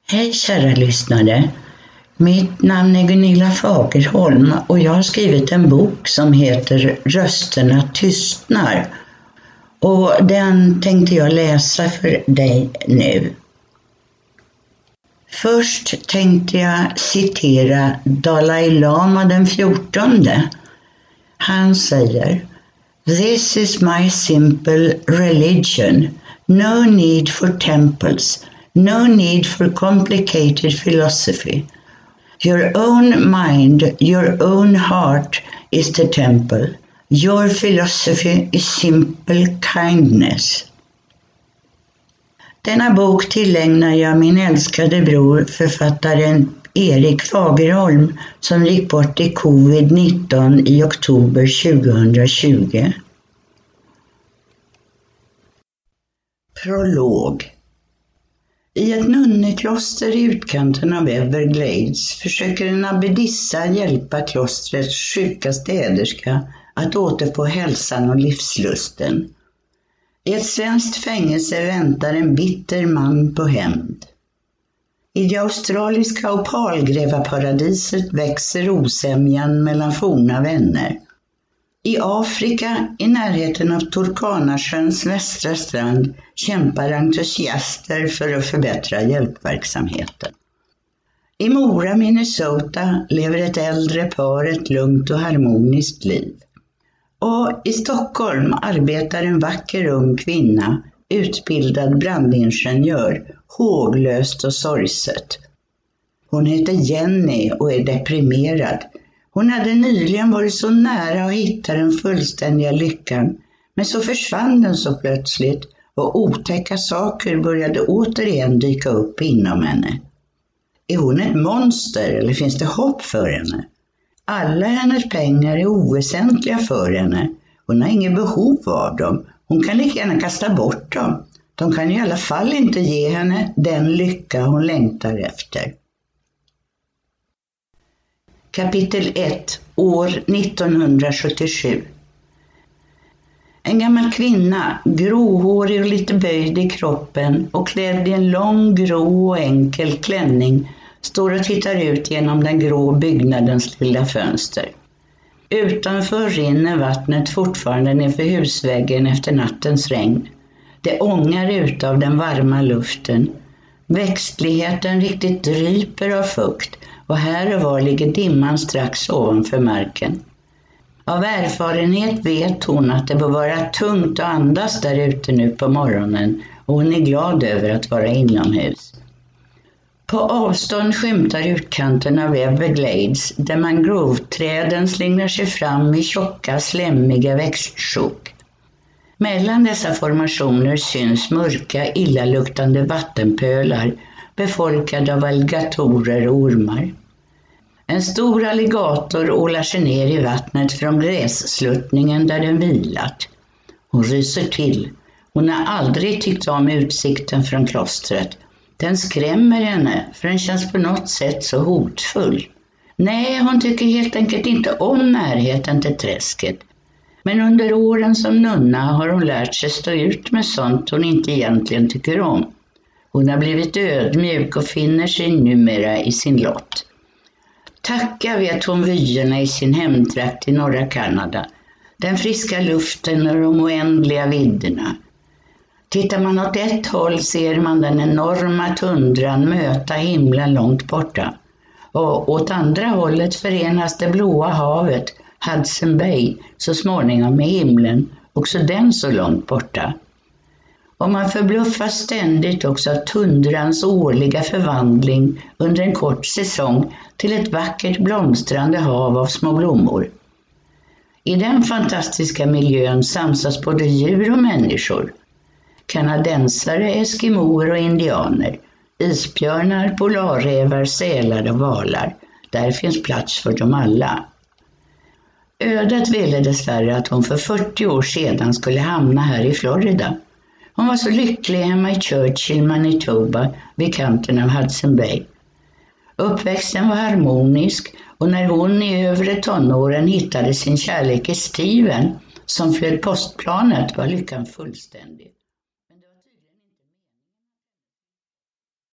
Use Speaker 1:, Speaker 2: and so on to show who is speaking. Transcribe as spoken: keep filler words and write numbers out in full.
Speaker 1: Hej kära lyssnare, mitt namn är Gunilla Fagerholm och jag har skrivit en bok som heter Rösterna tystnar och den tänkte jag läsa för dig nu. Först tänkte jag citera Dalai Lama den fjortonde. Han säger: "This is my simple religion. No need for temples. No need for complicated philosophy. Your own mind, your own heart is the temple. Your philosophy is simple kindness." Denna bok tillägnar jag min älskade bror, författaren Erik Fagerholm, som gick bort i covid nitton i oktober tjugohundratjugo. Prolog. I ett nunnekloster i utkanten av Everglades försöker en abbedissa hjälpa klostrets sjuka städerska att återfå hälsan och livslusten. I ett svenskt fängelse väntar en bitter man på hämnd. I det australiska opalgrävarparadiset växer osämjan mellan forna vänner. I Afrika, i närheten av Turkanasjöns västra strand, kämpar entusiaster för att förbättra hjälpverksamheten. I Mora, Minnesota, lever ett äldre par ett lugnt och harmoniskt liv. Och i Stockholm arbetar en vacker ung kvinna, utbildad brandingenjör, håglöst och sorgset. Hon heter Jenny och är deprimerad. Hon hade nyligen varit så nära att hitta den fullständiga lyckan, men så försvann den så plötsligt och otäcka saker började återigen dyka upp inom henne. Är hon ett monster eller finns det hopp för henne? Alla hennes pengar är oväsentliga för henne. Hon har inget behov av dem. Hon kan lika gärna kasta bort dem. De kan i alla fall inte ge henne den lycka hon längtar efter. Kapitel ett, år nittonhundrasjuttiosju. En gammal kvinna, gråhårig och lite böjd i kroppen och klädd i en lång grå och enkel klänning, står och tittar ut genom den grå byggnadens lilla fönster. Utanför rinner vattnet fortfarande nerför husväggen efter nattens regn. Det ångar ut av den varma luften. Växtligheten riktigt dryper av fukt och här och var ligger dimman strax ovanför marken. Av erfarenhet vet hon att det bör vara tungt att andas där ute nu på morgonen och hon är glad över att vara inomhus. På avstånd skymtar utkanten av Everglades där mangroveträden slingrar sig fram i tjocka, slemmiga växtsjok. Mellan dessa formationer syns mörka, illaluktande vattenpölar befolkade av alligatorer och ormar. En stor alligator ålar sig ner i vattnet från grässluttningen där den vilat. Hon ryser till. Hon har aldrig tyckt om utsikten från klostret. Den skrämmer henne för den känns på något sätt så hotfull. Nej, hon tycker helt enkelt inte om närheten till träsket. Men under åren som nunna har hon lärt sig stå ut med sånt hon inte egentligen tycker om. Hon har blivit ödmjuk och finner sig numera i sin lott. Tacka vet hon vyerna i sin hemtrakt i norra Kanada. Den friska luften och de oändliga vidderna. Tittar man åt ett håll ser man den enorma tundran möta himlen långt borta. Och åt andra hållet förenas det blåa havet, Hudson Bay, så småningom med himlen, också den så långt borta. Och man förbluffas ständigt också av tundrans årliga förvandling under en kort säsong till ett vackert blomstrande hav av små blommor. I den fantastiska miljön samsas både djur och människor. Kanadensare, eskimoer och indianer, isbjörnar, polarrävar, sälar och valar. Där finns plats för dem alla. Ödet ville dessvärre att hon för fyrtio år sedan skulle hamna här i Florida. Hon var så lycklig hemma i Churchill, Manitoba, vid kanten av Hudson Bay. Uppväxten var harmonisk och när hon i övre tonåren hittade sin kärlek i Steven, som flög postplanet, var lyckan fullständig.